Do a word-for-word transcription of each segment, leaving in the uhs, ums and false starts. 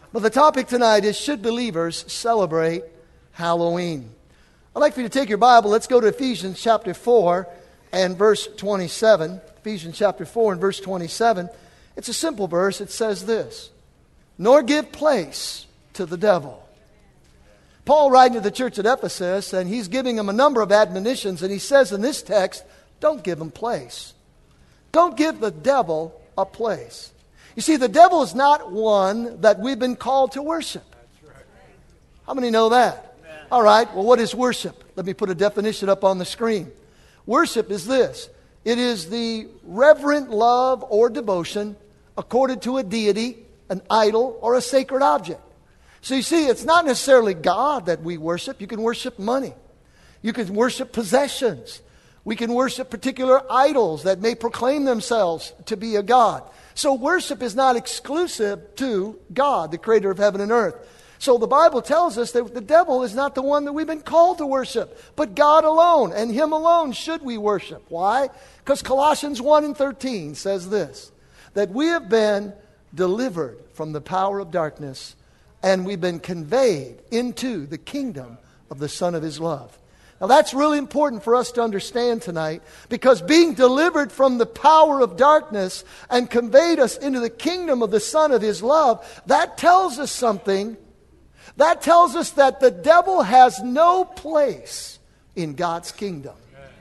But the topic tonight is, should believers celebrate Halloween? I'd like for you to take your Bible. Let's go to Ephesians chapter four and verse twenty-seven. Ephesians chapter four and verse twenty-seven. It's a simple verse. It says this: nor give place to the devil. Paul writing to the church at Ephesus, and he's giving them a number of admonitions, and he says in this text, don't give him place. Don't give the devil a place. You see, the devil is not one that we've been called to worship. How many know that? All right, well, what is worship? Let me put a definition up on the screen. Worship is this: it is the reverent love or devotion accorded to a deity, an idol, or a sacred object. So you see, it's not necessarily God that we worship. You can worship money. You can worship possessions. We can worship particular idols that may proclaim themselves to be a God. So worship is not exclusive to God, the creator of heaven and earth. So the Bible tells us that the devil is not the one that we've been called to worship, but God alone, and Him alone should we worship. Why? Because Colossians one and thirteen says this, that we have been delivered from the power of darkness, and we've been conveyed into the kingdom of the Son of His love. Now that's really important for us to understand tonight, because being delivered from the power of darkness and conveyed us into the kingdom of the Son of His love, that tells us something. That tells us that the devil has no place in God's kingdom.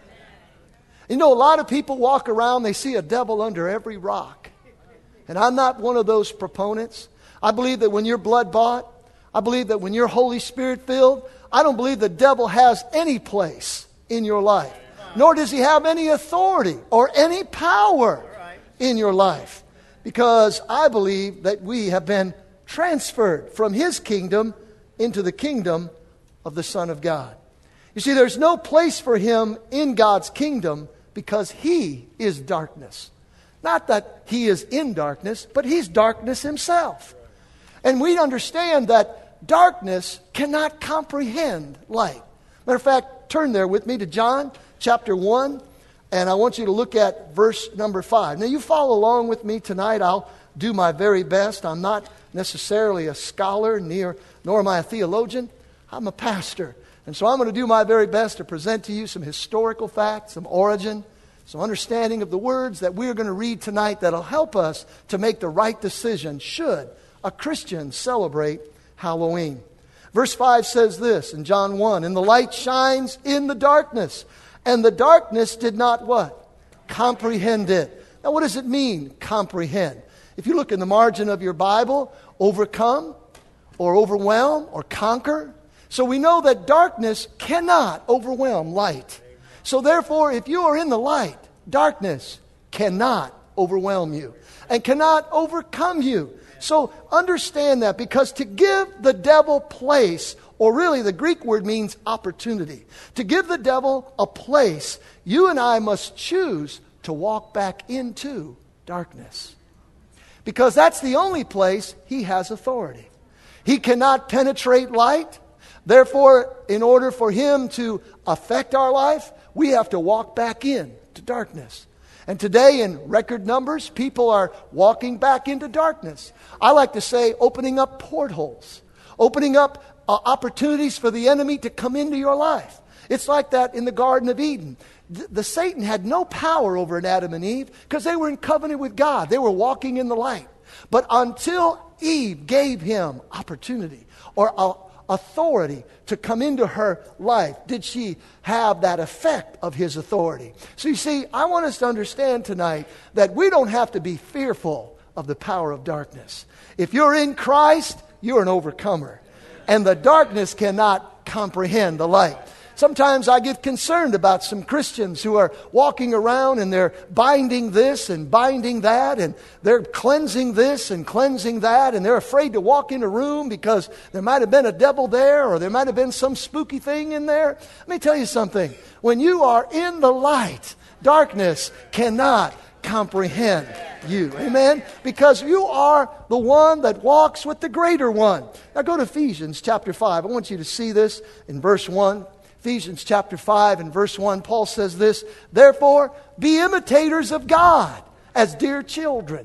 You know, a lot of people walk around, they see a devil under every rock. And I'm not one of those proponents. I believe that when you're blood bought, I believe that when you're Holy Spirit filled, I don't believe the devil has any place in your life. Nor does he have any authority or any power in your life. Because I believe that we have been transferred from his kingdom into the kingdom of the Son of God. You see, there's no place for him in God's kingdom because he is darkness. Not that he is in darkness, but he's darkness himself. And we understand that darkness cannot comprehend light. Matter of fact, turn there with me to John chapter one, and I want you to look at verse number five. Now, you follow along with me tonight. I'll do my very best. I'm not necessarily a scholar, near, nor am I a theologian. I'm a pastor. And so I'm going to do my very best to present to you some historical facts, some origin, some understanding of the words that we're going to read tonight that'll help us to make the right decision should a Christian celebrate Halloween. Verse five says this in John one, and the light shines in the darkness, and the darkness did not what? Comprehend it. Now what does it mean, comprehend? If you look in the margin of your Bible, overcome or overwhelm or conquer. So we know that darkness cannot overwhelm light. So therefore, if you are in the light, darkness cannot overwhelm you and cannot overcome you. So understand that, because to give the devil place, or really the Greek word means opportunity. To give the devil a place, you and I must choose to walk back into darkness. Because that's the only place he has authority. He cannot penetrate light. Therefore, in order for him to affect our life, we have to walk back in to darkness. And today, in record numbers, people are walking back into darkness. I like to say opening up portholes, opening up uh, opportunities for the enemy to come into your life. It's like that in the Garden of Eden. The, the Satan had no power over Adam and Eve because they were in covenant with God. They were walking in the light. But until Eve gave him opportunity or uh, authority to come into her life, did she have that effect of his authority. So you see, I want us to understand tonight that we don't have to be fearful of the power of darkness. If you're in Christ, you're an overcomer. And the darkness cannot comprehend the light. Sometimes I get concerned about some Christians who are walking around and they're binding this and binding that, and they're cleansing this and cleansing that, and they're afraid to walk in a room because there might have been a devil there or there might have been some spooky thing in there. Let me tell you something. When you are in the light, darkness cannot comprehend you. Amen? Because you are the one that walks with the greater one. Now go to Ephesians chapter five. I want you to see this in verse one. Ephesians chapter five and verse one, Paul says this, therefore, be imitators of God as dear children.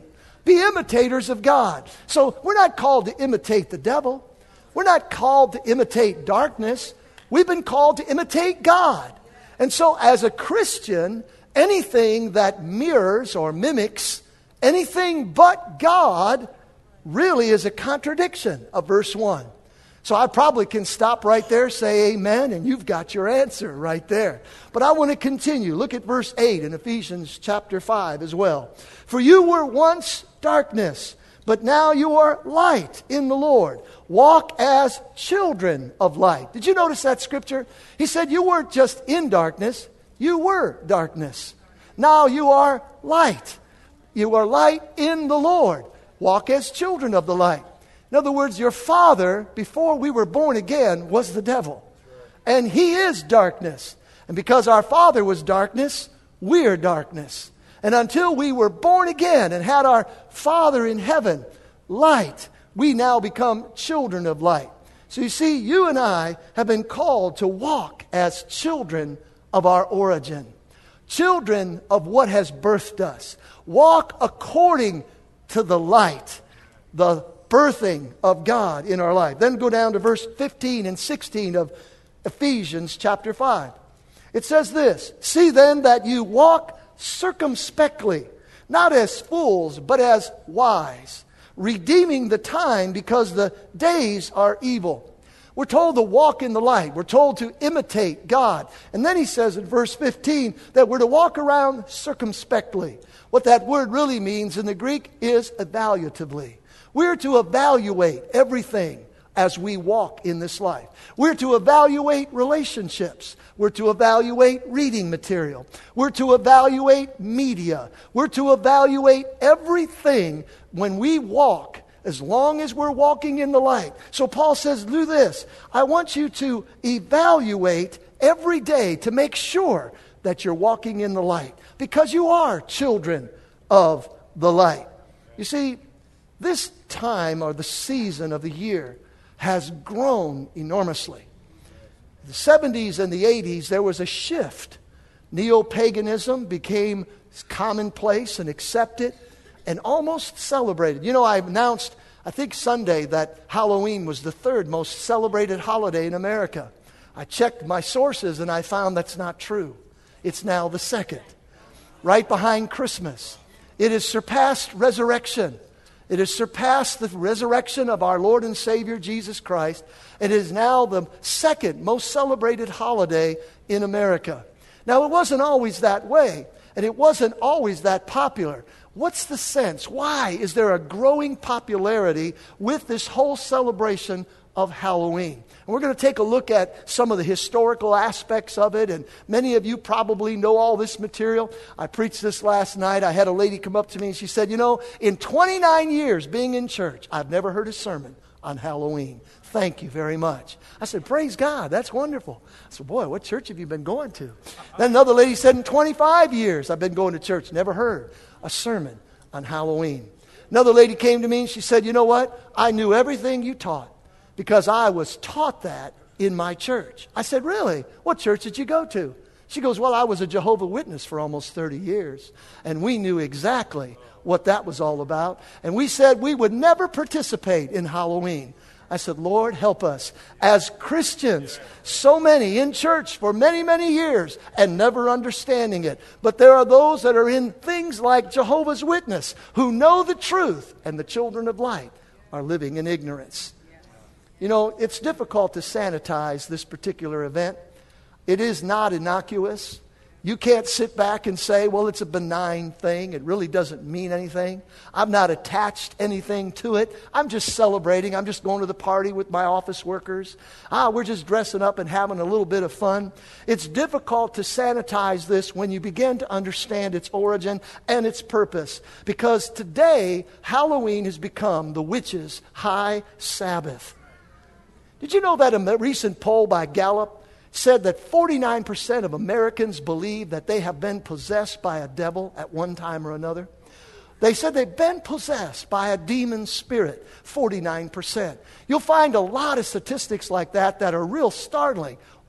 Be imitators of God. So we're not called to imitate the devil. We're not called to imitate darkness. We've been called to imitate God. And so as a Christian, anything that mirrors or mimics anything but God really is a contradiction of verse one. So I probably can stop right there, say amen, and you've got your answer right there. But I want to continue. Look at verse eight in Ephesians chapter five as well. For you were once darkness, but now you are light in the Lord. Walk as children of light. Did you notice that scripture? He said you weren't just in darkness, you were darkness. Now you are light. You are light in the Lord. Walk as children of the light. In other words, your father, before we were born again, was the devil. And he is darkness. And because our father was darkness, we're darkness. And until we were born again and had our Father in heaven, light, we now become children of light. So you see, you and I have been called to walk as children of our origin. Children of what has birthed us. Walk according to the light, the birthing of God in our life. Then go down to verse fifteen and sixteen of Ephesians chapter five. It says this, see then that you walk circumspectly, not as fools, but as wise, redeeming the time because the days are evil. We're told to walk in the light. We're told to imitate God. And then he says in verse fifteen that we're to walk around circumspectly. What that word really means in the Greek is evaluatively. We're to evaluate everything as we walk in this life. We're to evaluate relationships. We're to evaluate reading material. We're to evaluate media. We're to evaluate everything when we walk, as long as we're walking in the light. So Paul says, do this. I want you to evaluate every day to make sure that you're walking in the light, because you are children of the light. You see, this time or the season of the year has grown enormously. In the seventies and the eighties, there was a shift. Neo-paganism became commonplace and accepted and almost celebrated. You know, I announced, I think Sunday, that Halloween was the third most celebrated holiday in America. I checked my sources and I found that's not true. It's now the second, right behind Christmas. It has surpassed resurrection. It has surpassed the resurrection of our Lord and Savior Jesus Christ. It is now the second most celebrated holiday in America. Now, it wasn't always that way, and it wasn't always that popular. What's the sense? Why is there a growing popularity with this whole celebration of Halloween? And we're going to take a look at some of the historical aspects of it, and many of you probably know all this material. I preached this last night. I had a lady come up to me and she said, you know, in twenty-nine years being in church, I've never heard a sermon on Halloween. Thank you very much. I said, praise God, that's wonderful. I said, boy, what church have you been going to? Then another lady said, in twenty-five years I've been going to church, never heard a sermon on Halloween. Another lady came to me and she said, you know what? I knew everything you taught because I was taught that in my church. I said, really? What church did you go to? She goes, well, I was a Jehovah's Witness for almost thirty years, and we knew exactly what that was all about. And we said we would never participate in Halloween. I said, Lord, help us. As Christians, so many in church for many, many years and never understanding it. But there are those that are in things like Jehovah's Witness who know the truth, and the children of light are living in ignorance. You know, it's difficult to sanitize this particular event. It is not innocuous. You can't sit back and say, well, it's a benign thing. It really doesn't mean anything. I've not attached anything to it. I'm just celebrating. I'm just going to the party with my office workers. Ah, we're just dressing up and having a little bit of fun. It's difficult to sanitize this when you begin to understand its origin and its purpose. Because today, Halloween has become the witches' high Sabbath. Did you know that a recent poll by Gallup said that forty-nine percent of Americans believe that they have been possessed by a devil at one time or another? They said they've been possessed by a demon spirit, forty-nine percent. You'll find a lot of statistics like that that are real startling.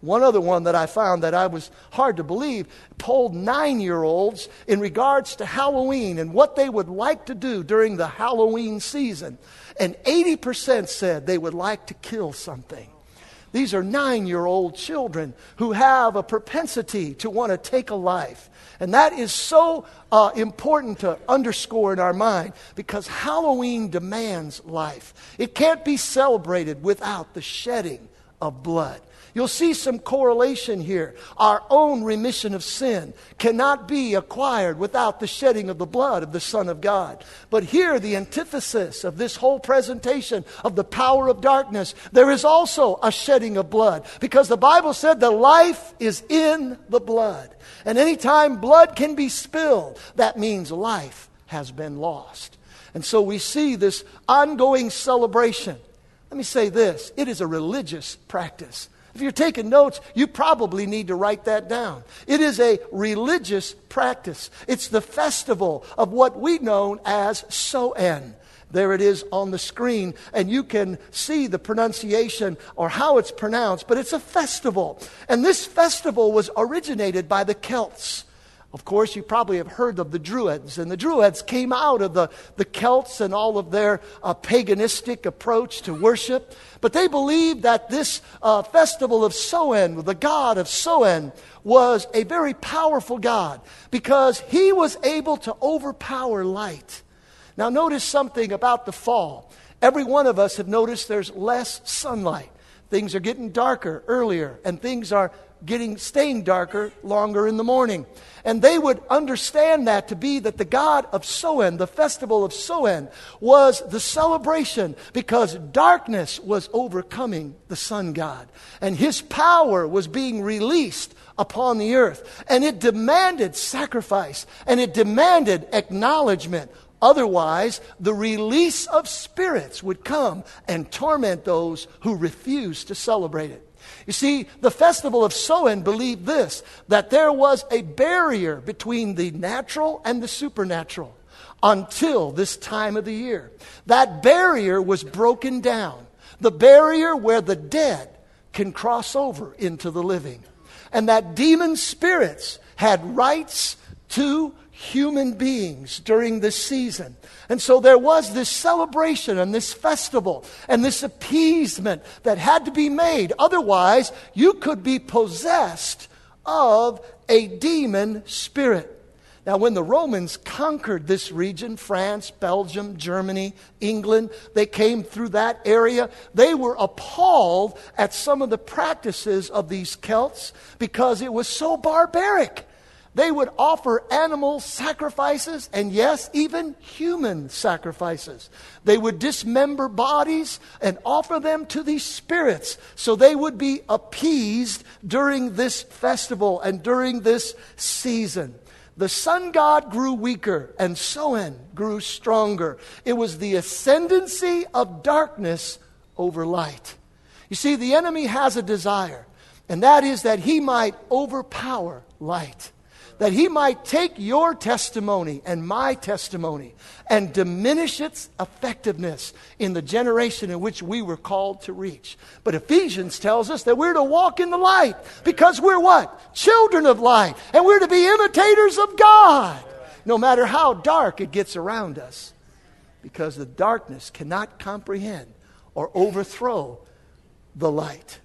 One other one that I found that I was hard to believe polled nine-year-olds in regards to Halloween and what they would like to do during the Halloween season. And eighty percent said they would like to kill something. These are nine-year-old children who have a propensity to want to take a life. And that is so uh, important to underscore in our mind because Halloween demands life. It can't be celebrated without the shedding of blood. You'll see some correlation here. Our own remission of sin cannot be acquired without the shedding of the blood of the Son of God. But here, the antithesis of this whole presentation of the power of darkness, there is also a shedding of blood. Because the Bible said the life is in the blood. And anytime blood can be spilled, that means life has been lost. And so we see this ongoing celebration. Let me say this, it is a religious practice. If you're taking notes, you probably need to write that down. It is a religious practice. It's the festival of what we know as Soen. There it is on the screen, and you can see the pronunciation or how it's pronounced, but it's a festival. And this festival was originated by the Celts. Of course, you probably have heard of the Druids, and the Druids came out of the, the Celts and all of their uh, paganistic approach to worship. But they believed that this uh, festival of Soen, the god of Soen, was a very powerful god because he was able to overpower light. Now notice something about the fall. Every one of us have noticed there's less sunlight. Things are getting darker earlier, and things are getting staying darker longer in the morning. And they would understand that to be that the god of Soen, the festival of Soen, was the celebration because darkness was overcoming the sun god. And his power was being released upon the earth. And it demanded sacrifice, and it demanded acknowledgement. Otherwise, the release of spirits would come and torment those who refused to celebrate it. You see, the festival of Soen believed this, that there was a barrier between the natural and the supernatural until this time of the year. That barrier was broken down. The barrier where the dead can cross over into the living. And that demon spirits had rights to human beings during this season. And so there was this celebration and this festival and this appeasement that had to be made. Otherwise, you could be possessed of a demon spirit. Now, when the Romans conquered this region, France, Belgium, Germany, England, they came through that area. They were appalled at some of the practices of these Celts because it was so barbaric. They would offer animal sacrifices and, yes, even human sacrifices. They would dismember bodies and offer them to these spirits so they would be appeased during this festival and during this season. The sun god grew weaker and Soen grew stronger. It was the ascendancy of darkness over light. You see, the enemy has a desire, and that is that he might overpower light. That he might take your testimony and my testimony and diminish its effectiveness in the generation in which we were called to reach. But Ephesians tells us that we're to walk in the light because we're what? Children of light. And we're to be imitators of God. No matter how dark it gets around us. Because the darkness cannot comprehend or overthrow the light.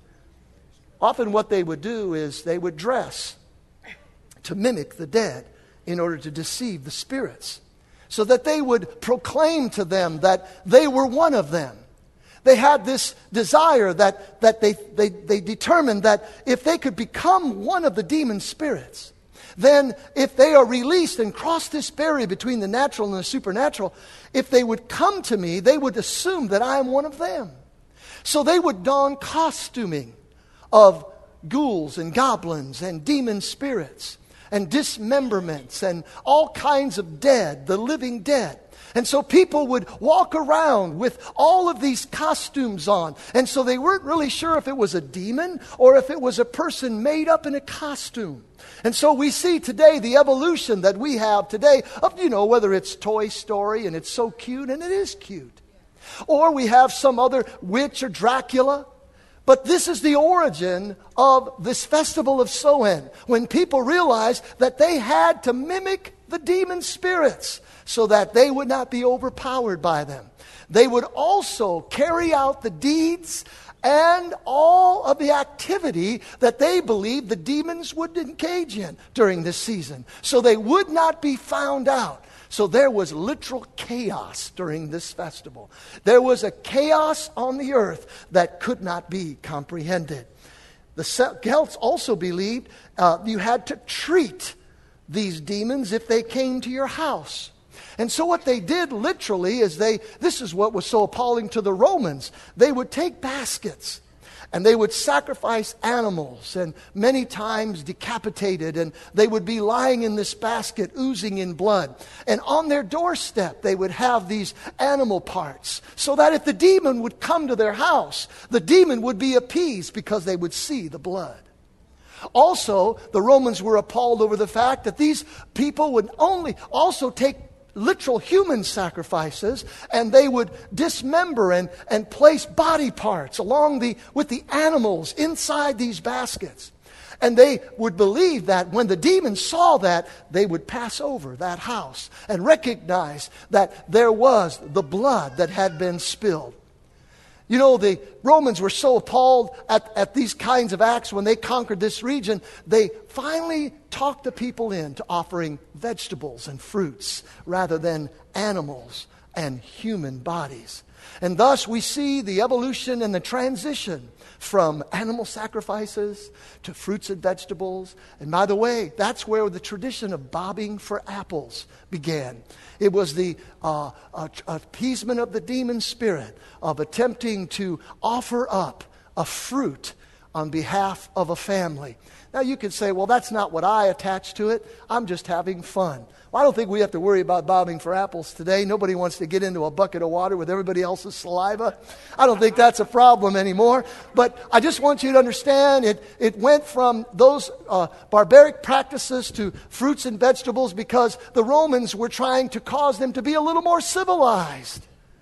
Often what they would do is they would dress to mimic the dead in order to deceive the spirits, so that they would proclaim to them that they were one of them. They had this desire that, that they, they, they determined that if they could become one of the demon spirits, then if they are released and cross this barrier between the natural and the supernatural, if they would come to me, they would assume that I am one of them. So they would don costuming of ghouls and goblins and demon spirits and dismemberments and all kinds of dead, the living dead. And so people would walk around with all of these costumes on. And so they weren't really sure if it was a demon or if it was a person made up in a costume. And so we see today the evolution that we have today of, you know, whether it's Toy Story and it's so cute, and it is cute. Or we have some other witch or Dracula. But this is the origin of this festival of Soen, when people realized that they had to mimic the demon spirits so that they would not be overpowered by them. They would also carry out the deeds and all of the activity that they believed the demons would engage in during this season, so they would not be found out. So there was literal chaos during this festival. There was a chaos on the earth that could not be comprehended. The Celts also believed uh, you had to treat these demons if they came to your house. And so what they did literally is they, this is what was so appalling to the Romans. They would take baskets and they would sacrifice animals, and many times decapitated, and they would be lying in this basket oozing in blood. And on their doorstep they would have these animal parts, so that if the demon would come to their house, the demon would be appeased because they would see the blood. Also, the Romans were appalled over the fact that these people would only also take literal human sacrifices, and they would dismember and, and place body parts along the with the animals inside these baskets. And they would believe that when the demons saw that, they would pass over that house and recognize that there was the blood that had been spilled. You know, the Romans were so appalled at, at these kinds of acts when they conquered this region, they finally talked the people into offering vegetables and fruits rather than animals and human bodies. And thus we see the evolution and the transition from animal sacrifices to fruits and vegetables. And by the way, that's where the tradition of bobbing for apples began. It was the uh, appeasement of the demon spirit of attempting to offer up a fruit on behalf of a family. Now you could say, well, that's not what I attach to it. I'm just having fun. Well, I don't think we have to worry about bobbing for apples today. Nobody wants to get into a bucket of water with everybody else's saliva. I don't think that's a problem anymore. But I just want you to understand it, it went from those uh, barbaric practices to fruits and vegetables because the Romans were trying to cause them to be a little more civilized.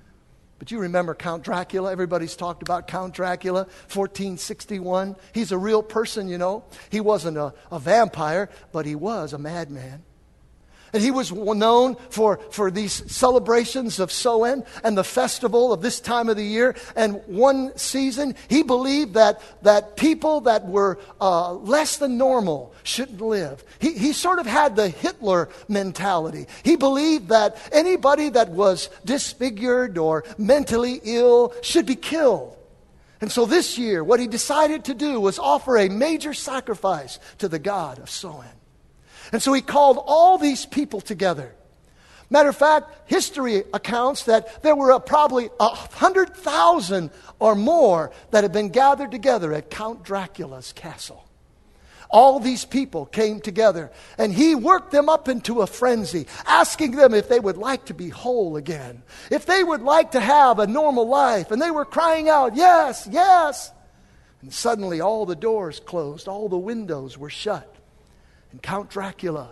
But you remember Count Dracula. Everybody's talked about Count Dracula, fourteen sixty-one. He's a real person, you know. He wasn't a, a vampire, but he was a madman. And he was known for, for these celebrations of Soen and the festival of this time of the year. And one season, he believed that, that people that were uh, less than normal shouldn't live. He, he sort of had the Hitler mentality. He believed that anybody that was disfigured or mentally ill should be killed. And so this year, what he decided to do was offer a major sacrifice to the god of Soen. And so he called all these people together. Matter of fact, history accounts that there were a, probably a hundred thousand or more that had been gathered together at Count Dracula's castle. All these people came together, and he worked them up into a frenzy, asking them if they would like to be whole again, if they would like to have a normal life. And they were crying out, yes, yes. And suddenly all the doors closed, all the windows were shut. And Count Dracula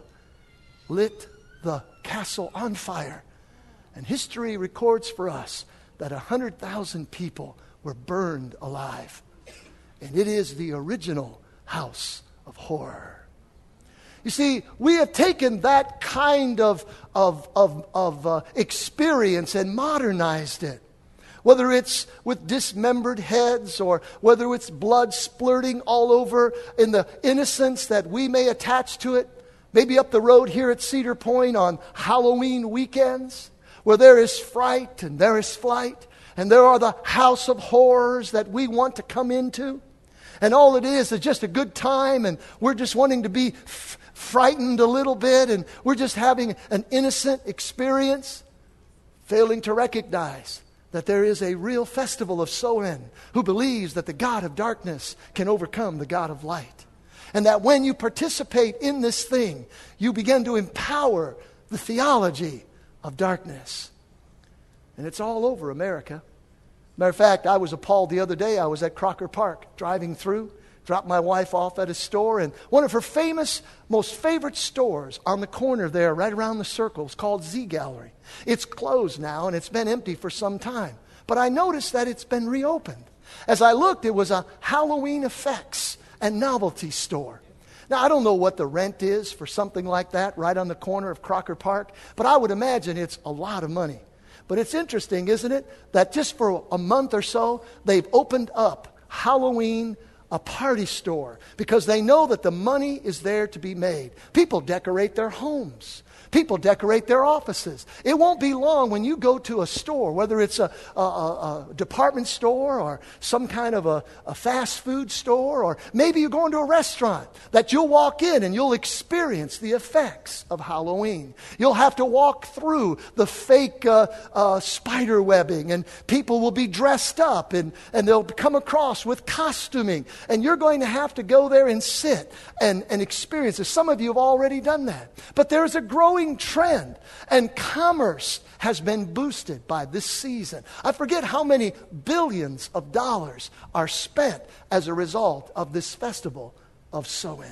lit the castle on fire. And history records for us that one hundred thousand people were burned alive. And it is the original house of horror. You see, we have taken that kind of, of, of, of uh, experience and modernized it. Whether it's with dismembered heads or whether it's blood splurting all over in the innocence that we may attach to it. Maybe up the road here at Cedar Point on Halloween weekends, where there is fright and there is flight. And there are the house of horrors that we want to come into. And all it is is just a good time, and we're just wanting to be f- frightened a little bit, and we're just having an innocent experience, failing to recognize that there is a real festival of Soen who believes that the God of darkness can overcome the God of light. And that when you participate in this thing, you begin to empower the theology of darkness. And it's all over America. Matter of fact, I was appalled the other day. I was at Crocker Park driving through, dropped my wife off at a store, and one of her famous, most favorite stores on the corner there, right around the circle, is called Z Gallery. It's closed now, and it's been empty for some time. But I noticed that it's been reopened. As I looked, it was a Halloween effects and novelty store. Now, I don't know what the rent is for something like that right on the corner of Crocker Park, but I would imagine it's a lot of money. But it's interesting, isn't it, that just for a month or so, they've opened up Halloween, a party store, because they know that the money is there to be made. People decorate their homes. People decorate their offices. It won't be long when you go to a store, whether it's a, a, a, a department store or some kind of a, a fast food store, or maybe you're going to a restaurant, that you'll walk in and you'll experience the effects of Halloween. You'll have to walk through the fake uh, uh, spider webbing, and people will be dressed up, and, and they'll come across with costuming. And you're going to have to go there and sit and, and experience it. Some of you have already done that. But there's a growing trend, and commerce has been boosted by this season. I forget how many billions of dollars are spent as a result of this festival of Samhain.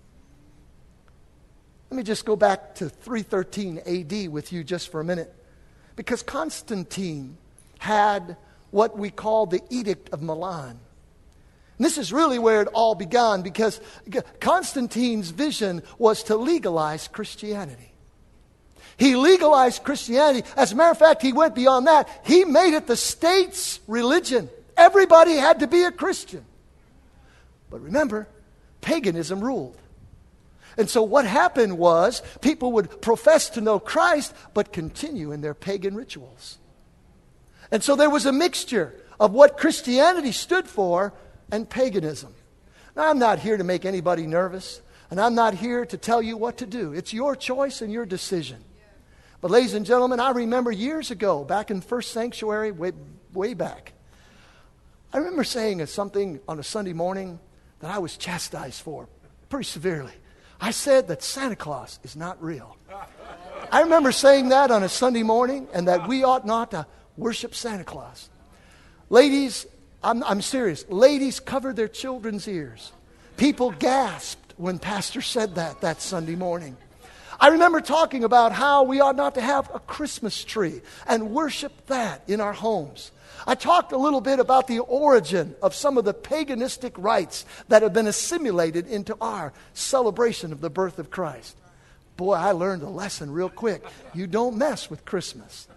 Let me just go back to three thirteen A D with you just for a minute, because Constantine had what we call the Edict of Milan. And this is really where it all began, because Constantine's vision was to legalize Christianity. He legalized Christianity. As a matter of fact, he went beyond that. He made it the state's religion. Everybody had to be a Christian. But remember, paganism ruled. And so what happened was people would profess to know Christ, but continue in their pagan rituals. And so there was a mixture of what Christianity stood for and paganism. Now, I'm not here to make anybody nervous, and I'm not here to tell you what to do. It's your choice and your decision. But ladies and gentlemen, I remember years ago, back in First Sanctuary, way, way back, I remember saying something on a Sunday morning that I was chastised for pretty severely. I said that Santa Claus is not real. I remember saying that on a Sunday morning, and that we ought not to worship Santa Claus. Ladies, I'm, I'm serious. Ladies covered their children's ears. People gasped when Pastor said that that Sunday morning. I remember talking about how we ought not to have a Christmas tree and worship that in our homes. I talked a little bit about the origin of some of the paganistic rites that have been assimilated into our celebration of the birth of Christ. Boy, I learned a lesson real quick. You don't mess with Christmas.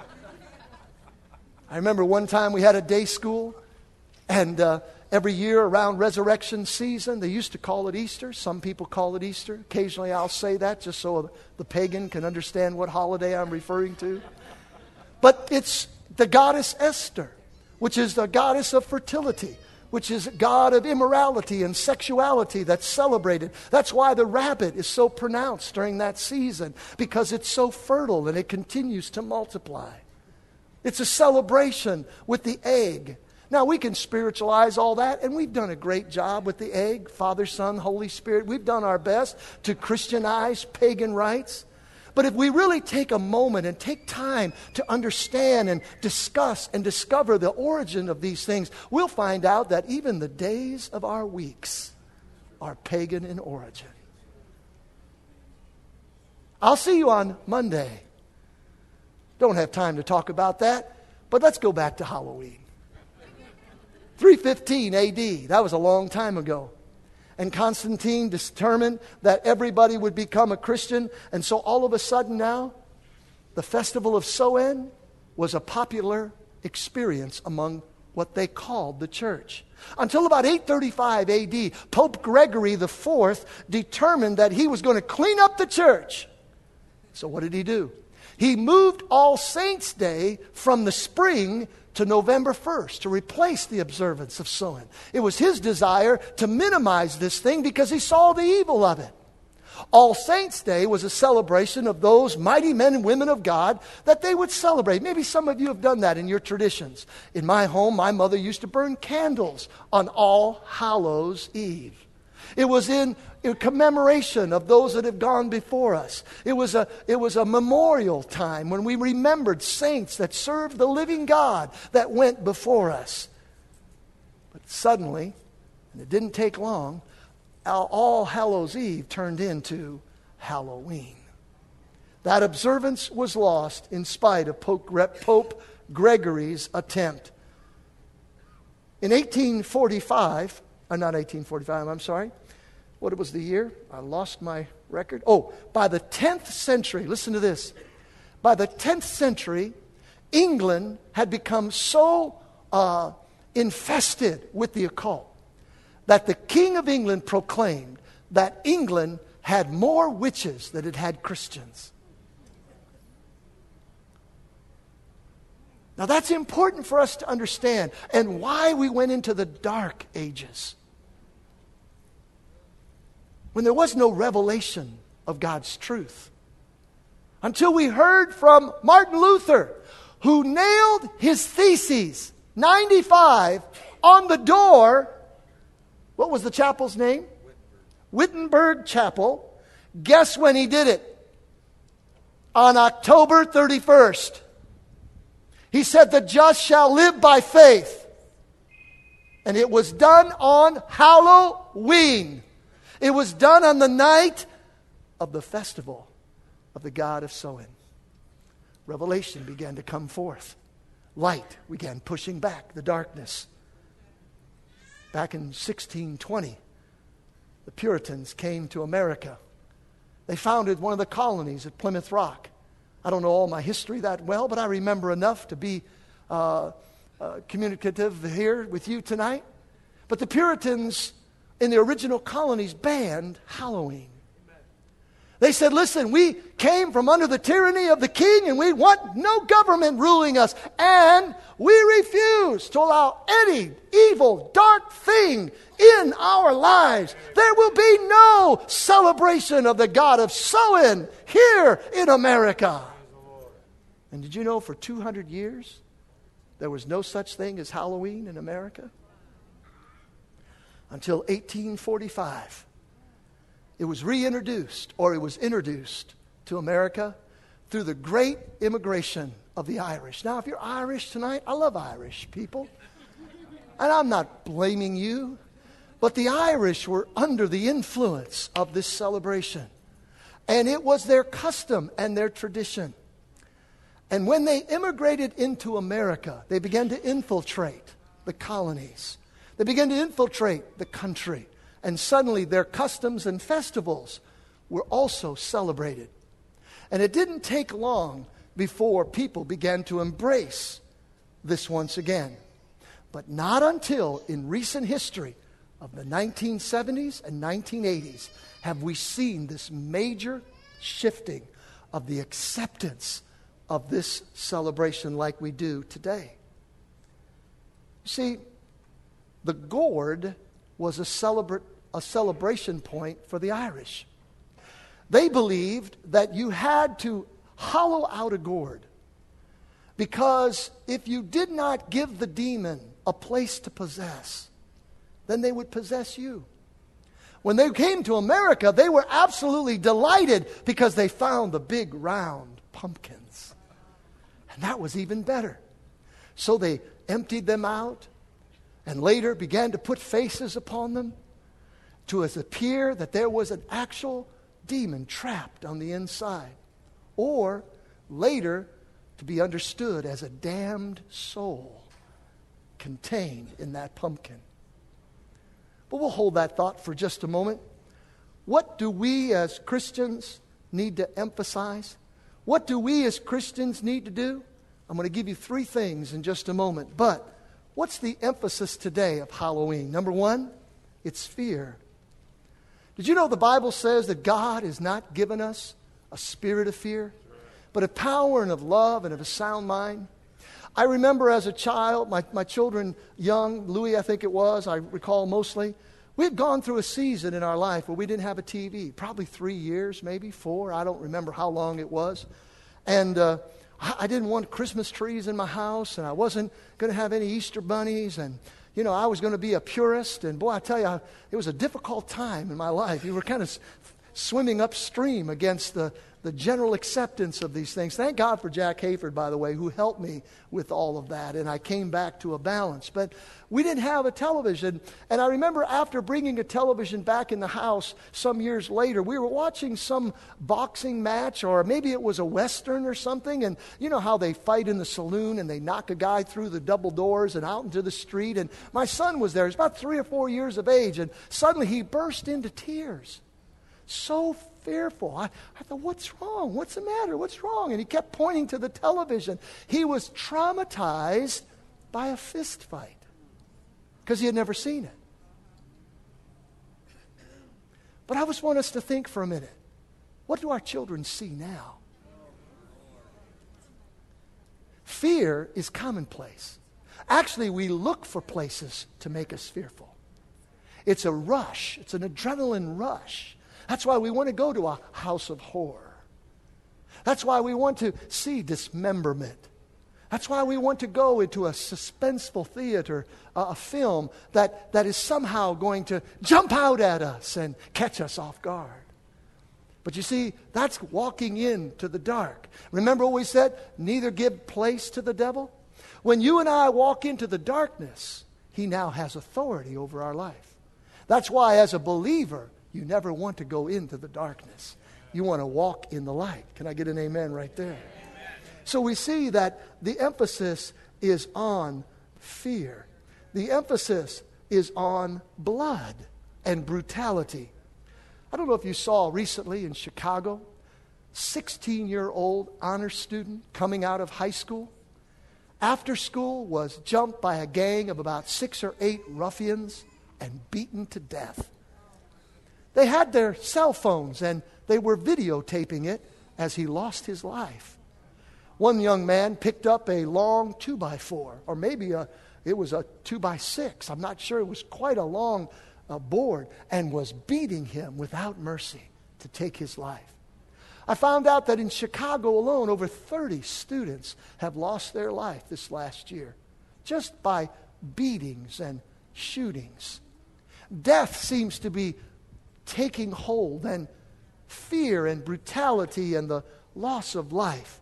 I remember one time we had a day school, and uh, every year around resurrection season, they used to call it Easter. Some people call it Easter. Occasionally I'll say that just so the pagan can understand what holiday I'm referring to. But it's the goddess Esther, which is the goddess of fertility, which is a god of immorality and sexuality that's celebrated. That's why the rabbit is so pronounced during that season, because it's so fertile and it continues to multiply. It's a celebration with the egg. Now, we can spiritualize all that, and we've done a great job with the egg, Father, Son, Holy Spirit. We've done our best to Christianize pagan rites. But if we really take a moment and take time to understand and discuss and discover the origin of these things, we'll find out that even the days of our weeks are pagan in origin. I'll see you on Monday. Don't have time to talk about that, but let's go back to Halloween. three fifteen A D, that was a long time ago. And Constantine determined that everybody would become a Christian. And so all of a sudden now, the festival of Samhain was a popular experience among what they called the church. Until about eight thirty-five A D, Pope Gregory the Fourth determined that he was going to clean up the church. So what did he do? He moved All Saints' Day from the spring to November first to replace the observance of Samhain. It was his desire to minimize this thing because he saw the evil of it. All Saints' Day was a celebration of those mighty men and women of God that they would celebrate. Maybe some of you have done that in your traditions. In my home, my mother used to burn candles on All Hallows' Eve. It was in, in commemoration of those that have gone before us. It was a, it was a memorial time when we remembered saints that served the living God that went before us. But suddenly, and it didn't take long, All Hallows' Eve turned into Halloween. That observance was lost in spite of Pope Gregory's attempt. In eighteen forty-five, uh, not eighteen forty-five, I'm sorry. What was the year? I lost my record. Oh, by the tenth century, listen to this. By the tenth century, England had become so uh, infested with the occult that the King of England proclaimed that England had more witches than it had Christians. Now that's important for us to understand, and why we went into the dark ages, when there was no revelation of God's truth. Until we heard from Martin Luther, who nailed his theses, ninety-five, on the door. What was the chapel's name? Wittenberg Chapel. Guess when he did it? On October thirty-first. He said, the just shall live by faith. And it was done on Halloween. It was done on the night of the festival of the God of Samhain. Revelation began to come forth. Light began pushing back the darkness. Back in sixteen twenty, the Puritans came to America. They founded one of the colonies at Plymouth Rock. I don't know all my history that well, but I remember enough to be uh, uh, communicative here with you tonight. But the Puritans in the original colonies banned Halloween. They said, listen, we came from under the tyranny of the king and we want no government ruling us. And we refuse to allow any evil, dark thing in our lives. There will be no celebration of the God of Samhain here in America. And did you know for two hundred years there was no such thing as Halloween in America? Until eighteen forty-five. It was reintroduced, or it was introduced to America through the great immigration of the Irish. Now, if you're Irish tonight, I love Irish people. And I'm not blaming you. But the Irish were under the influence of this celebration. And it was their custom and their tradition. And when they immigrated into America, they began to infiltrate the colonies. They began to infiltrate the country. And suddenly their customs and festivals were also celebrated. And it didn't take long before people began to embrace this once again. But not until in recent history of the nineteen seventies and nineteen eighties have we seen this major shifting of the acceptance of this celebration like we do today. You see, the gourd was a celebra- a celebration point for the Irish. They believed that you had to hollow out a gourd, because if you did not give the demon a place to possess, then they would possess you. When they came to America, they were absolutely delighted because they found the big round pumpkins. And that was even better. So they emptied them out and later began to put faces upon them to appear that there was an actual demon trapped on the inside. Or later to be understood as a damned soul contained in that pumpkin. But we'll hold that thought for just a moment. What do we as Christians need to emphasize? What do we as Christians need to do? I'm going to give you three things in just a moment. But what's the emphasis today of Halloween? Number one, it's fear. Did you know the Bible says that God has not given us a spirit of fear, but of power and of love and of a sound mind? I remember as a child, my, my children young, Louis I think it was, I recall mostly, we had gone through a season in our life where we didn't have a T V. Probably three years, maybe four. I don't remember how long it was. And uh, I, I didn't want Christmas trees in my house, and I wasn't going to have any Easter bunnies, and you know, I was going to be a purist. And boy, I tell you, I, it was a difficult time in my life. You were kind of s- swimming upstream against the the general acceptance of these things. Thank God for Jack Hayford, by the way, who helped me with all of that, and I came back to a balance. But we didn't have a television, and I remember after bringing a television back in the house some years later, we were watching some boxing match, or maybe it was a Western or something, and you know how they fight in the saloon and they knock a guy through the double doors and out into the street, and my son was there. He's about three or four years of age, and suddenly he burst into tears. So fearful. I, I thought, what's wrong? What's the matter? What's wrong? And he kept pointing to the television. He was traumatized by a fist fight because he had never seen it. But I just want us to think for a minute. What do our children see now? Fear is commonplace. Actually, we look for places to make us fearful. It's a rush. It's an adrenaline rush. That's why we want to go to a house of horror. That's why we want to see dismemberment. That's why we want to go into a suspenseful theater, uh, a film that, that is somehow going to jump out at us and catch us off guard. But you see, that's walking into the dark. Remember what we said? Neither give place to the devil. When you and I walk into the darkness, he now has authority over our life. That's why as a believer, you never want to go into the darkness. You want to walk in the light. Can I get an amen right there? Amen. So we see that the emphasis is on fear. The emphasis is on blood and brutality. I don't know if you saw recently in Chicago, sixteen-year-old honor student coming out of high school. After school was jumped by a gang of about six or eight ruffians and beaten to death. They had their cell phones and they were videotaping it as he lost his life. One young man picked up a long two by four, or maybe a, it was a two by six. I'm not sure. It was quite a long uh, board, and was beating him without mercy to take his life. I found out that in Chicago alone, over thirty students have lost their life this last year just by beatings and shootings. Death seems to be taking hold, and fear and brutality and the loss of life.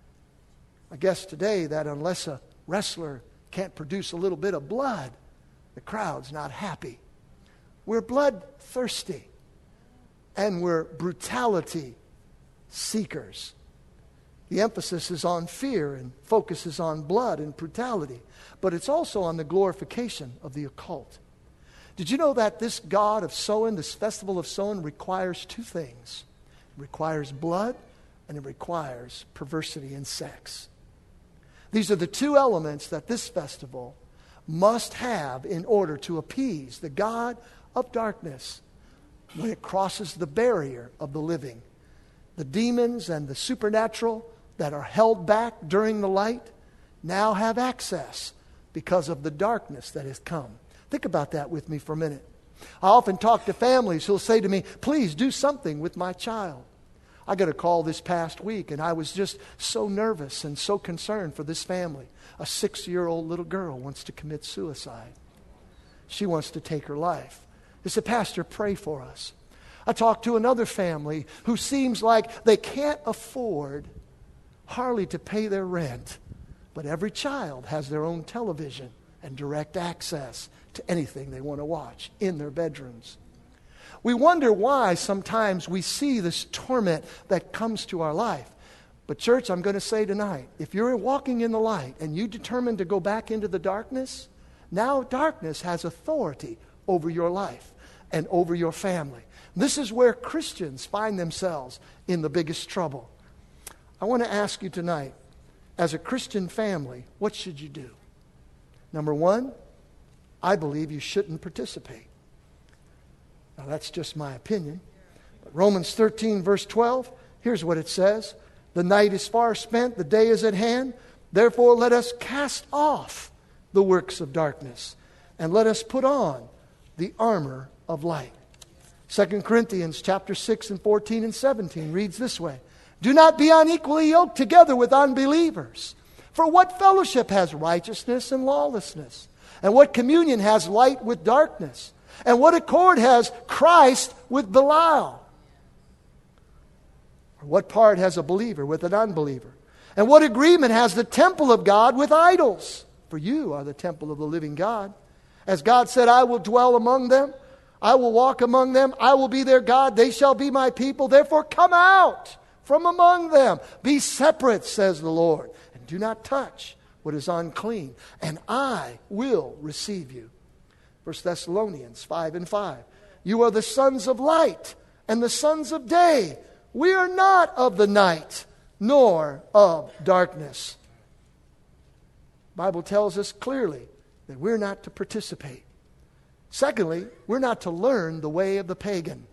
I guess today that unless a wrestler can't produce a little bit of blood, the crowd's not happy. We're bloodthirsty, and we're brutality seekers. The emphasis is on fear and focuses on blood and brutality, but it's also on the glorification of the occult. Did you know that this God of Samhain, this festival of Samhain, requires two things? It requires blood, and it requires perversity and sex. These are the two elements that this festival must have in order to appease the God of darkness when it crosses the barrier of the living. The demons and the supernatural that are held back during the light now have access because of the darkness that has come. Think about that with me for a minute. I often talk to families who'll say to me, please do something with my child. I got a call this past week, and I was just so nervous and so concerned for this family. A six-year-old little girl wants to commit suicide. She wants to take her life. They said, Pastor, pray for us. I talked to another family who seems like they can't afford hardly to pay their rent, but every child has their own television and direct access to anything they want to watch in their bedrooms. We wonder why sometimes we see this torment that comes to our life. But church, I'm going to say tonight, if you're walking in the light and you determine to go back into the darkness, now darkness has authority over your life and over your family. This is where Christians find themselves in the biggest trouble. I want to ask you tonight, as a Christian family, what should you do? Number one, I believe you shouldn't participate. Now that's just my opinion. But Romans thirteen verse twelve, here's what it says. The night is far spent, the day is at hand. Therefore let us cast off the works of darkness and let us put on the armor of light. Second Corinthians chapter six and fourteen and seventeen reads this way. Do not be unequally yoked together with unbelievers. For what fellowship has righteousness and lawlessness? And what communion has light with darkness? And what accord has Christ with Belial? What part has a believer with an unbeliever? And what agreement has the temple of God with idols? For you are the temple of the living God. As God said, I will dwell among them. I will walk among them. I will be their God. They shall be my people. Therefore come out from among them. Be separate, says the Lord. And do not touch what is unclean. And I will receive you. First Thessalonians five and five. You are the sons of light and the sons of day. We are not of the night, nor of darkness. The Bible tells us clearly that we're not to participate. Secondly, we're not to learn the way of the pagan.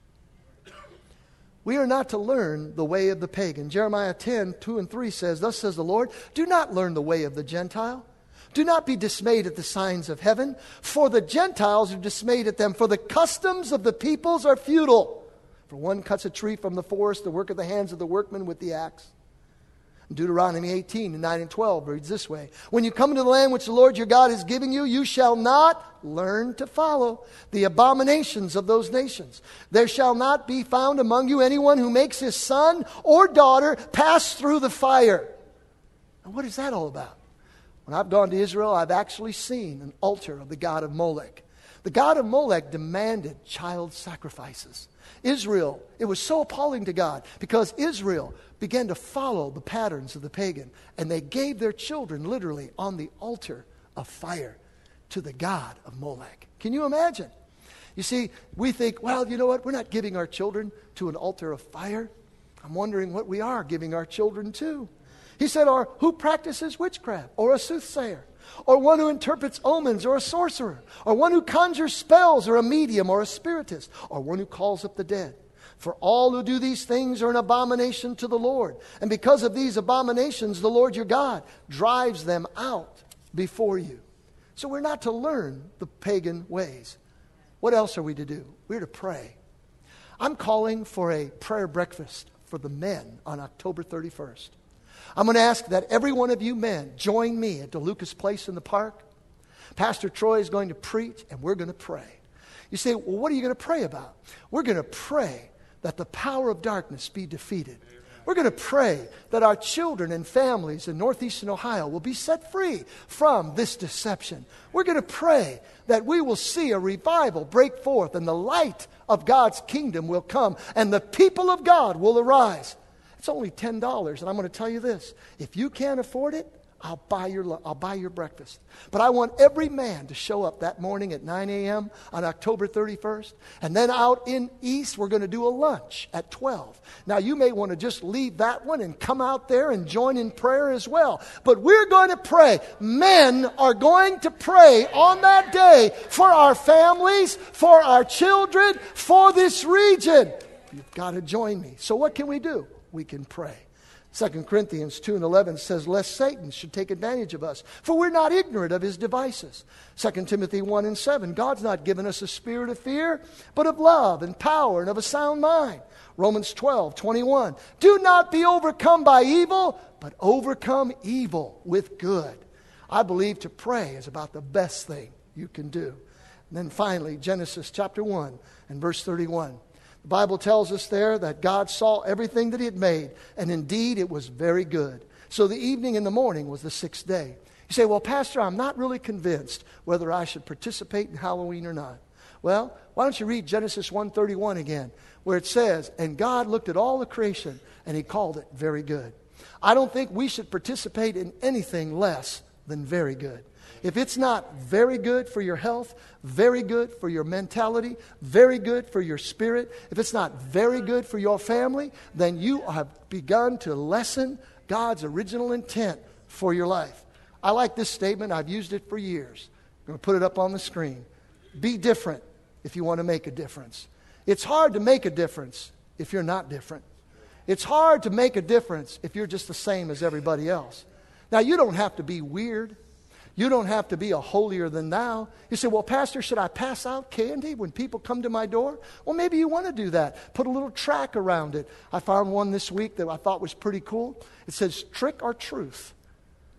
We are not to learn the way of the pagan. Jeremiah ten, two and three says, Thus says the Lord, do not learn the way of the Gentile. Do not be dismayed at the signs of heaven, for the Gentiles are dismayed at them, for the customs of the peoples are futile. For one cuts a tree from the forest, the work of the hands of the workman with the axe. Deuteronomy eighteen, and nine and twelve reads this way. When you come into the land which the Lord your God is giving you, you shall not learn to follow the abominations of those nations. There shall not be found among you anyone who makes his son or daughter pass through the fire. Now, what is that all about? When I've gone to Israel, I've actually seen an altar of the god of Molech. The god of Molech demanded child sacrifices. Israel, it was so appalling to God because Israel began to follow the patterns of the pagan, and they gave their children literally on the altar of fire to the god of Molech. Can you imagine? You see, we think, well, you know what? We're not giving our children to an altar of fire. I'm wondering what we are giving our children to. He said, or who practices witchcraft, or a soothsayer, or one who interprets omens, or a sorcerer, or one who conjures spells, or a medium, or a spiritist, or one who calls up the dead. For all who do these things are an abomination to the Lord. And because of these abominations, the Lord your God drives them out before you. So we're not to learn the pagan ways. What else are we to do? We're to pray. I'm calling for a prayer breakfast for the men on October thirty-first. I'm going to ask that every one of you men join me at DeLucas Place in the park. Pastor Troy is going to preach, and we're going to pray. You say, well, what are you going to pray about? We're going to pray that the power of darkness be defeated. We're going to pray that our children and families in northeastern Ohio will be set free from this deception. We're going to pray that we will see a revival break forth and the light of God's kingdom will come and the people of God will arise. It's only ten dollars, and I'm going to tell you this. If you can't afford it, I'll buy your I'll buy your breakfast. But I want every man to show up that morning at nine a.m. on October thirty-first. And then out in East, we're going to do a lunch at twelve. Now, you may want to just leave that one and come out there and join in prayer as well. But we're going to pray. Men are going to pray on that day for our families, for our children, for this region. You've got to join me. So what can we do? We can pray. Second Corinthians two and eleven says, lest Satan should take advantage of us, for we're not ignorant of his devices. Second Timothy one and seven, God's not given us a spirit of fear, but of love and power and of a sound mind. Romans twelve twenty-one, do not be overcome by evil, but overcome evil with good. I believe to pray is about the best thing you can do. And then finally, Genesis chapter one and verse thirty-one. The Bible tells us there that God saw everything that he had made, and indeed it was very good. So the evening and the morning was the sixth day. You say, well, Pastor, I'm not really convinced whether I should participate in Halloween or not. Well, why don't you read Genesis one thirty-one again, where it says, and God looked at all the creation, and he called it very good. I don't think we should participate in anything less than very good. If it's not very good for your health, very good for your mentality, very good for your spirit, if it's not very good for your family, then you have begun to lessen God's original intent for your life. I like this statement. I've used it for years. I'm going to put it up on the screen. Be different if you want to make a difference. It's hard to make a difference if you're not different. It's hard to make a difference if you're just the same as everybody else. Now, you don't have to be weird. You don't have to be a holier than thou. You say, well, Pastor, should I pass out candy when people come to my door? Well, maybe you want to do that. Put a little track around it. I found one this week that I thought was pretty cool. It says, trick or truth.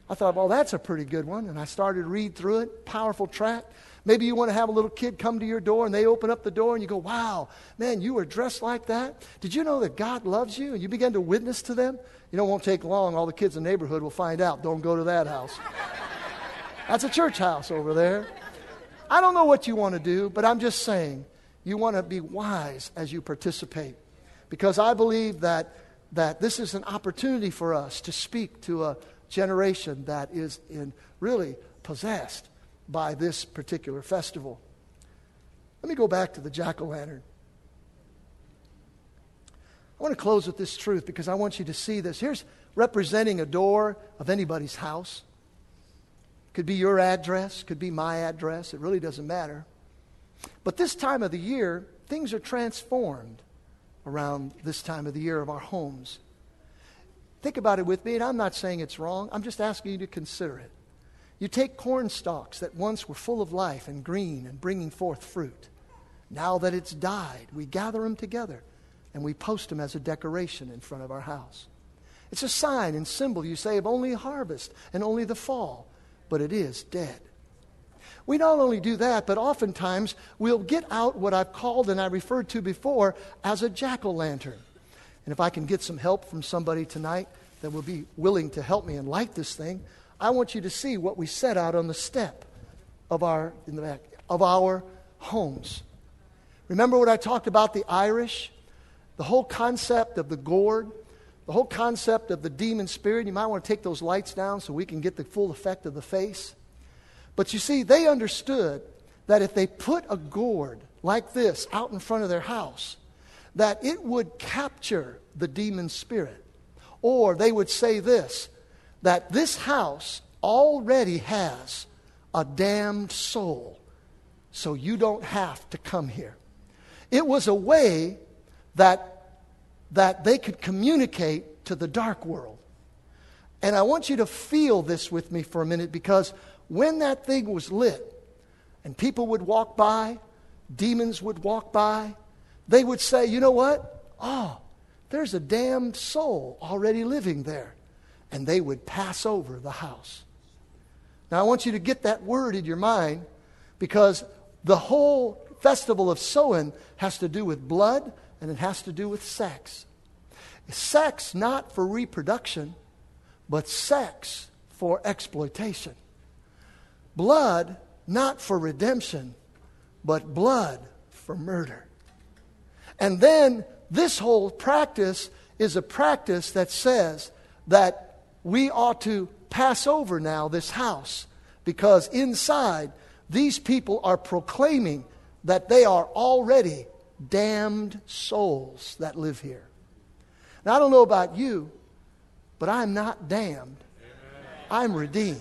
I thought, well, that's a pretty good one. And I started to read through it. Powerful tract. Maybe you want to have a little kid come to your door and they open up the door and you go, wow, man, you were dressed like that? Did you know that God loves you? And you begin to witness to them. You know, it won't take long. All the kids in the neighborhood will find out. Don't go to that house. That's a church house over there. I don't know what you want to do, but I'm just saying you want to be wise as you participate. Because I believe that, that this is an opportunity for us to speak to a generation that is in really possessed by this particular festival. Let me go back to the jack-o'-lantern. I want to close with this truth because I want you to see this. Here's representing a door of anybody's house. Could be your address, could be my address. It really doesn't matter. But this time of the year, things are transformed around this time of the year of our homes. Think about it with me, and I'm not saying it's wrong. I'm just asking you to consider it. You take corn stalks that once were full of life and green and bringing forth fruit. Now that it's died, we gather them together and we post them as a decoration in front of our house. It's a sign and symbol, you say, of only harvest and only the fall, but it is dead. We not only do that, but oftentimes we'll get out what I've called and I referred to before as a jack-o'-lantern. And if I can get some help from somebody tonight that will be willing to help me and light this thing, I want you to see what we set out on the step of our in the back of our homes. Remember what I talked about the Irish? The whole concept of the gourd, the whole concept of the demon spirit. You might want to take those lights down so we can get the full effect of the face. But you see, they understood that if they put a gourd like this out in front of their house, that it would capture the demon spirit. Or they would say this, that this house already has a damned soul, so you don't have to come here. It was a way that, that they could communicate to the dark world. And I want you to feel this with me for a minute, because when that thing was lit and people would walk by, demons would walk by, they would say, you know what? Oh, there's a damned soul already living there. And they would pass over the house. Now I want you to get that word in your mind, because the whole festival of Samhain has to do with blood and it has to do with sex. Sex not for reproduction, but sex for exploitation. Blood not for redemption, but blood for murder. And then this whole practice is a practice that says that we ought to pass over now this house, because inside these people are proclaiming that they are already damned souls that live here. Now, I don't know about you, but I'm not damned. I'm redeemed.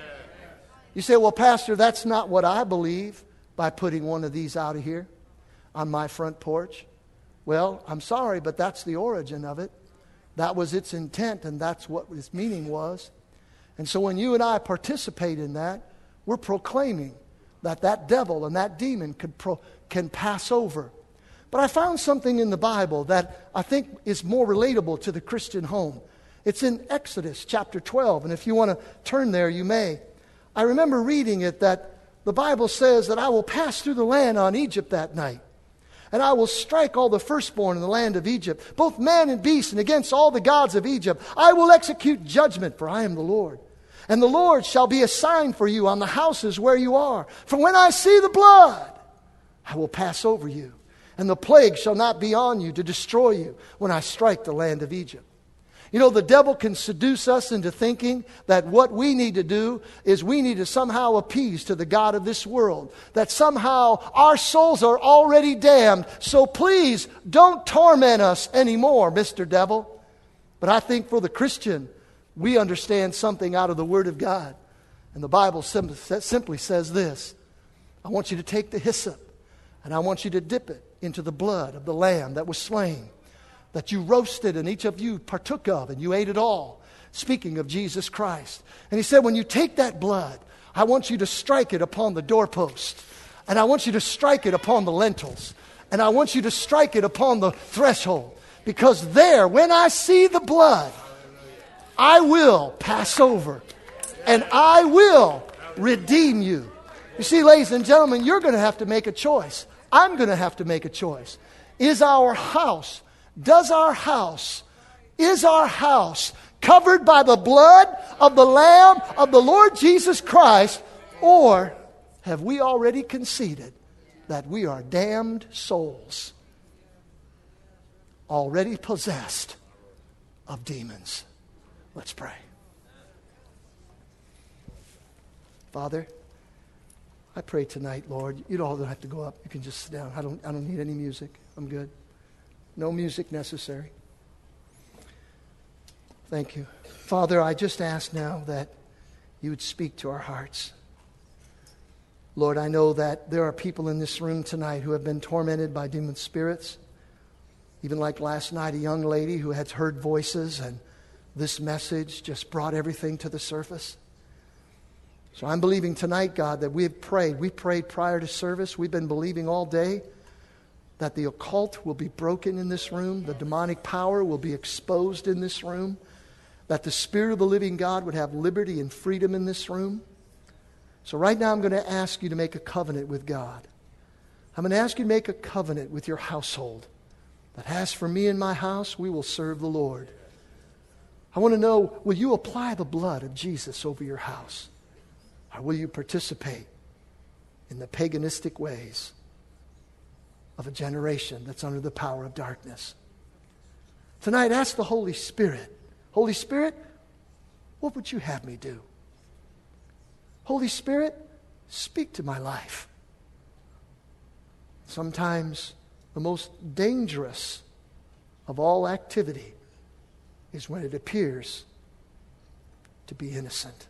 You say, well, Pastor, that's not what I believe by putting one of these out of here on my front porch. Well, I'm sorry, but that's the origin of it. That was its intent, and that's what its meaning was. And so when you and I participate in that, we're proclaiming that that devil and that demon can, pro, can pass over. But I found something in the Bible that I think is more relatable to the Christian home. It's in Exodus chapter twelve, and if you want to turn there, you may. I remember reading it that the Bible says that I will pass through the land on Egypt that night. And I will strike all the firstborn in the land of Egypt, both man and beast, and against all the gods of Egypt. I will execute judgment, for I am the Lord. And the Lord shall be a sign for you on the houses where you are. For when I see the blood, I will pass over you. And the plague shall not be on you to destroy you when I strike the land of Egypt. You know, the devil can seduce us into thinking that what we need to do is we need to somehow appease to the God of this world. That somehow our souls are already damned. So please don't torment us anymore, Mister Devil. But I think for the Christian, we understand something out of the Word of God. And the Bible simply says this. I want you to take the hyssop and I want you to dip it into the blood of the lamb that was slain, that you roasted and each of you partook of and you ate it all. Speaking of Jesus Christ. And he said, when you take that blood, I want you to strike it upon the doorpost. And I want you to strike it upon the lintels. And I want you to strike it upon the threshold. Because there, when I see the blood, I will pass over. and I will redeem you. You see, ladies and gentlemen, you're going to have to make a choice. I'm going to have to make a choice. Is our house, does our house, is our house covered by the blood of the Lamb of the Lord Jesus Christ, or have we already conceded that we are damned souls, already possessed of demons? Let's pray. Father, I pray tonight, Lord, you don't have to go up. You can just sit down. I don't, I don't need any music. I'm good. No music necessary. Thank you. Father, I just ask now that you would speak to our hearts. Lord, I know that there are people in this room tonight who have been tormented by demon spirits. Even like last night, a young lady who had heard voices, and this message just brought everything to the surface. So I'm believing tonight, God, that we have prayed. We prayed prior to service. We've been believing all day that the occult will be broken in this room. The demonic power will be exposed in this room. That the Spirit of the living God would have liberty and freedom in this room. So right now I'm going to ask you to make a covenant with God. I'm going to ask you to make a covenant with your household. That as for me and my house, we will serve the Lord. I want to know, will you apply the blood of Jesus over your house? Or will you participate in the paganistic ways of a generation that's under the power of darkness? Tonight, ask the Holy Spirit, Holy Spirit, what would you have me do? Holy Spirit, speak to my life. Sometimes the most dangerous of all activity is when it appears to be innocent.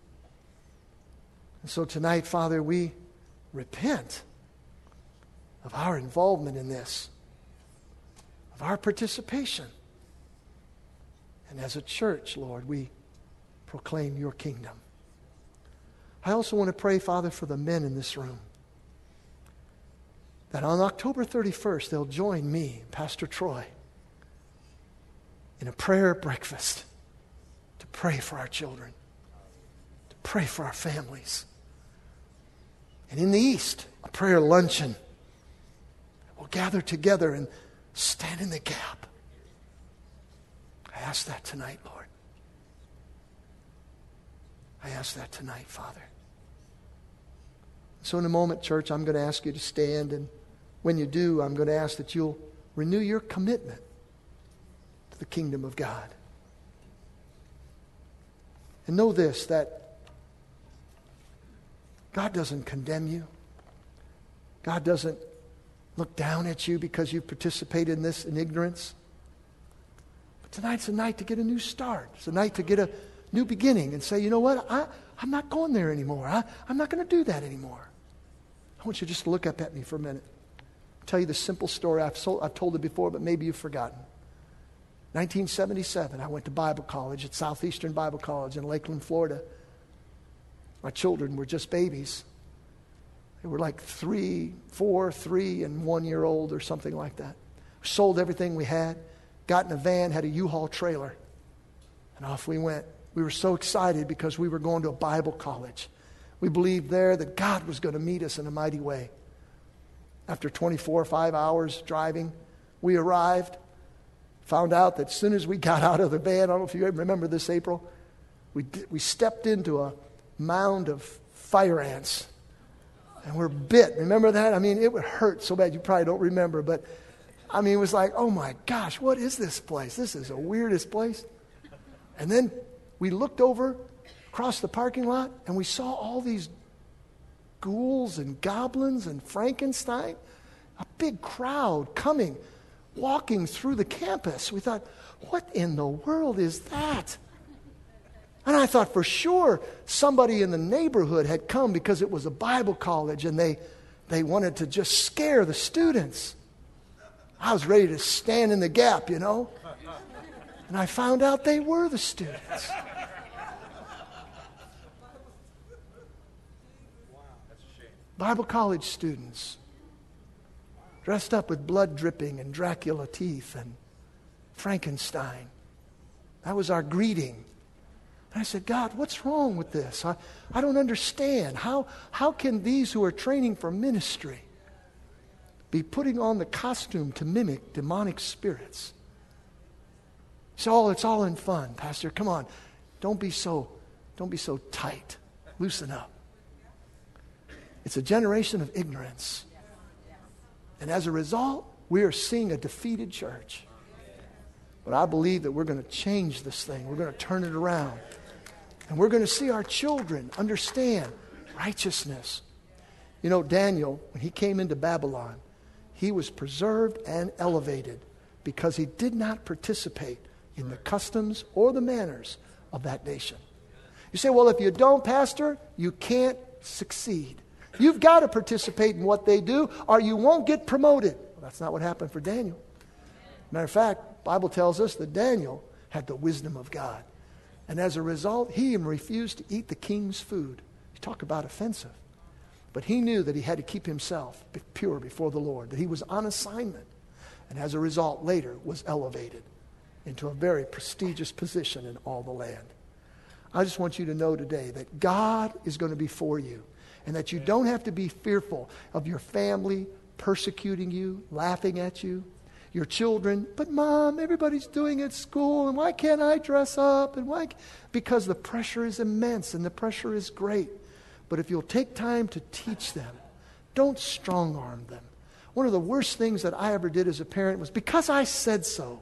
And so tonight, Father, we repent of our involvement in this, of our participation. And as a church, Lord, we proclaim your kingdom. I also want to pray, Father, for the men in this room, that on October thirty-first, they'll join me, Pastor Troy, in a prayer breakfast to pray for our children, to pray for our families. And in the East, a prayer luncheon. We'll gather together and stand in the gap. I ask that tonight, Lord. I ask that tonight, Father. So in a moment, church, I'm going to ask you to stand, and when you do, I'm going to ask that you'll renew your commitment to the kingdom of God. And know this, that God doesn't condemn you. God doesn't look down at you because you participated in this in ignorance. But tonight's a night to get a new start. It's a night to get a new beginning and say, you know what, I, I'm not going there anymore. I, I'm not going to do that anymore. I want you just to look up at me for a minute. I'll tell you the simple story. I've, sold, I've told it before, but maybe you've forgotten. nineteen seventy-seven, I went to Bible college at Southeastern Bible College in Lakeland, Florida. My children were just babies. They were like three, four, three, and one year old or something like that. We sold everything we had, got in a van, had a U-Haul trailer, and off we went. We were so excited because we were going to a Bible college. We believed there that God was going to meet us in a mighty way. After twenty-four or five hours driving, we arrived, found out that as soon as we got out of the van, I don't know if you remember this, April, we, we stepped into a mound of fire ants. And we're bit. Remember that? I mean, it would hurt so bad. You probably don't remember. But, I mean, it was like, oh, my gosh, what is this place? This is the weirdest place. And then we looked over across the parking lot, and we saw all these ghouls and goblins and Frankenstein. A big crowd coming, walking through the campus. We thought, what in the world is that? And I thought for sure somebody in the neighborhood had come because it was a Bible college and they, they wanted to just scare the students. I was ready to stand in the gap, you know. And I found out they were the students. Bible college students dressed up with blood dripping and Dracula teeth and Frankenstein. That was our greeting. And I said, God, what's wrong with this? I, I don't understand. How, how can these who are training for ministry be putting on the costume to mimic demonic spirits? It's all, it's all in fun, Pastor. Come on. Don't be so, don't be so tight. Loosen up. It's a generation of ignorance. And as a result, we are seeing a defeated church. But I believe that we're going to change this thing. We're going to turn it around. And we're going to see our children understand righteousness. You know, Daniel, when he came into Babylon, he was preserved and elevated because he did not participate in the customs or the manners of that nation. You say, well, if you don't, Pastor, you can't succeed. You've got to participate in what they do or you won't get promoted. Well, that's not what happened for Daniel. Matter of fact, the Bible tells us that Daniel had the wisdom of God. And as a result, he even refused to eat the king's food. You talk about offensive. But he knew that he had to keep himself pure before the Lord, that he was on assignment. And as a result, later was elevated into a very prestigious position in all the land. I just want you to know today that God is going to be for you and that you don't have to be fearful of your family persecuting you, laughing at you, your children. But Mom, everybody's doing it at school, and why can't I dress up? And why? Because the pressure is immense and the pressure is great. But if you'll take time to teach them, don't strong arm them. One of the worst things that I ever did as a parent was because I said so,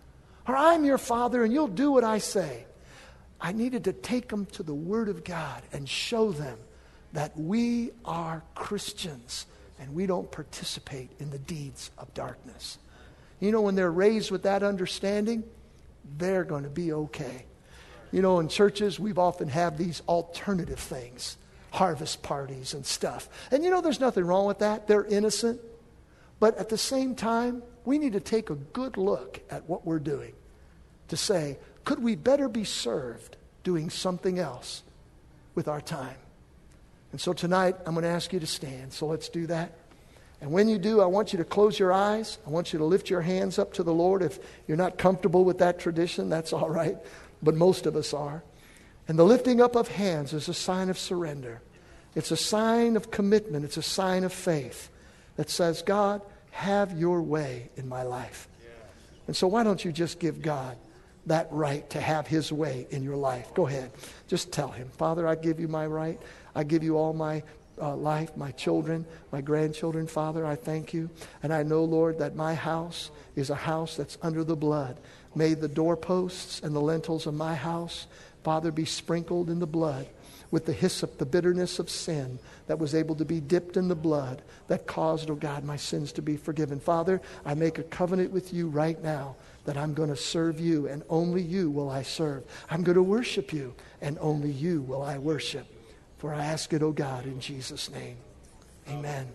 or I'm your father and you'll do what I say. I needed to take them to the Word of God and show them that we are Christians and we don't participate in the deeds of darkness. You know, when they're raised with that understanding, they're going to be okay. You know, in churches, we've often had these alternative things, harvest parties and stuff. And you know, there's nothing wrong with that. They're innocent. But at the same time, we need to take a good look at what we're doing to say, could we better be served doing something else with our time? And so tonight, I'm going to ask you to stand. So let's do that. And when you do, I want you to close your eyes. I want you to lift your hands up to the Lord. If you're not comfortable with that tradition, that's all right. But most of us are. And the lifting up of hands is a sign of surrender. It's a sign of commitment. It's a sign of faith that says, God, have your way in my life. And so why don't you just give God that right to have his way in your life? Go ahead. Just tell him, Father, I give you my right. I give you all my uh, life, my children, my grandchildren. Father, I thank you. And I know, Lord, that my house is a house that's under the blood. May the doorposts and the lintels of my house, Father, be sprinkled in the blood with the hyssop, the bitterness of sin that was able to be dipped in the blood that caused, oh God, my sins to be forgiven. Father, I make a covenant with you right now that I'm going to serve you and only you will I serve. I'm going to worship you and only you will I worship. For I ask it, oh God, in Jesus' name. Amen.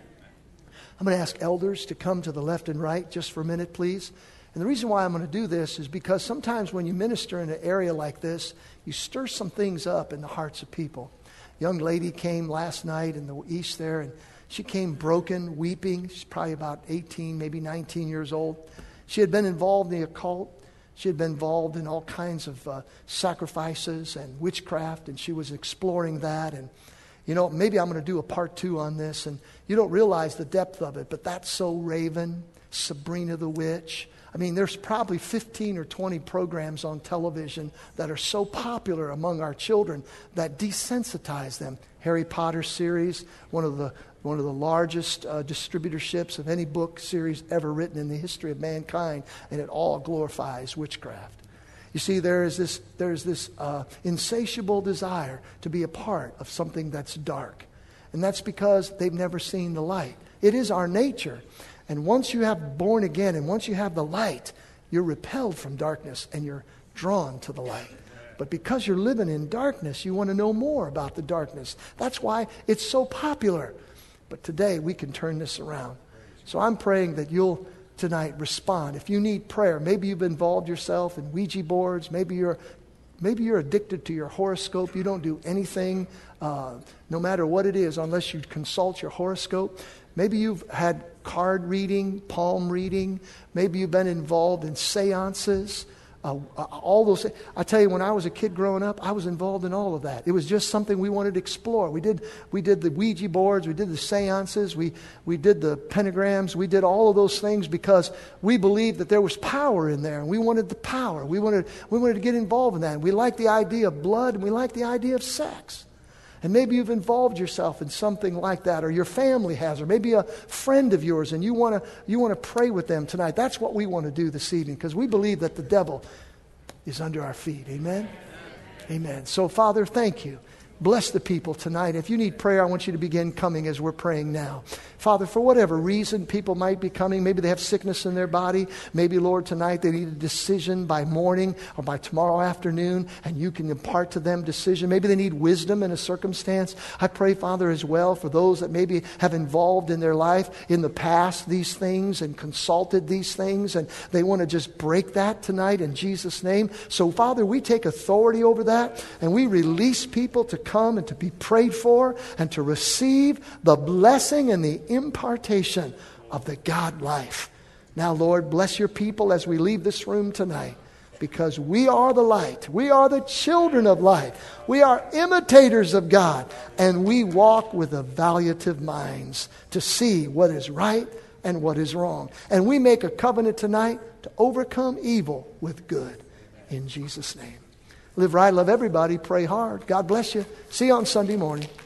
I'm going to ask elders to come to the left and right just for a minute, please. And the reason why I'm going to do this is because sometimes when you minister in an area like this, you stir some things up in the hearts of people. A young lady came last night in the east there, and she came broken, weeping. She's probably about eighteen, maybe nineteen years old. She had been involved in the occult. She had been involved in all kinds of uh, sacrifices and witchcraft, and she was exploring that. And, you know, maybe I'm going to do a part two on this, and you don't realize the depth of it, but That's So Raven, Sabrina the Witch. I mean, there's probably fifteen or twenty programs on television that are so popular among our children that desensitize them. Harry Potter series, one of the one of the largest uh, distributorships of any book series ever written in the history of mankind, and it all glorifies witchcraft. You see, there is this there is this uh, insatiable desire to be a part of something that's dark, and that's because they've never seen the light. It is our nature. And once you have born again and once you have the light, you're repelled from darkness and you're drawn to the light. But because you're living in darkness, you want to know more about the darkness. That's why it's so popular. But today we can turn this around. So I'm praying that you'll tonight respond. If you need prayer, maybe you've involved yourself in Ouija boards, maybe you're Maybe you're addicted to your horoscope. You don't do anything, uh, no matter what it is, unless you consult your horoscope. Maybe you've had card reading, palm reading. Maybe you've been involved in seances. uh, uh, all those things. I tell you, when I was a kid growing up, I was involved in all of that. It was just something we wanted to explore. We did we did the Ouija boards, we did the seances, we, we did the pentagrams, we did all of those things because we believed that there was power in there, and we wanted the power. We wanted, we wanted to get involved in that. And we liked the idea of blood, and we liked the idea of sex. And maybe you've involved yourself in something like that, or your family has, or maybe a friend of yours, and you want to you want to pray with them tonight. That's what we want to do this evening, because we believe that the devil is under our feet. Amen? Amen. So, Father, thank you. Bless the people tonight. If you need prayer, I want you to begin coming as we're praying now. Father, for whatever reason people might be coming, maybe they have sickness in their body. Maybe, Lord, tonight they need a decision by morning or by tomorrow afternoon, and you can impart to them decision. Maybe they need wisdom in a circumstance. I pray, Father, as well for those that maybe have involved in their life in the past these things and consulted these things, and they want to just break that tonight in Jesus' name. So, Father, we take authority over that, and we release people to come and to be prayed for and to receive the blessing and the impartation of the God life. Now, Lord, bless your people as we leave this room tonight, because we are the light. We are the children of light. We are imitators of God, and we walk with evaluative minds to see what is right and what is wrong. And we make a covenant tonight to overcome evil with good. In Jesus' name. Live right, love everybody, pray hard. God bless you. See you on Sunday morning.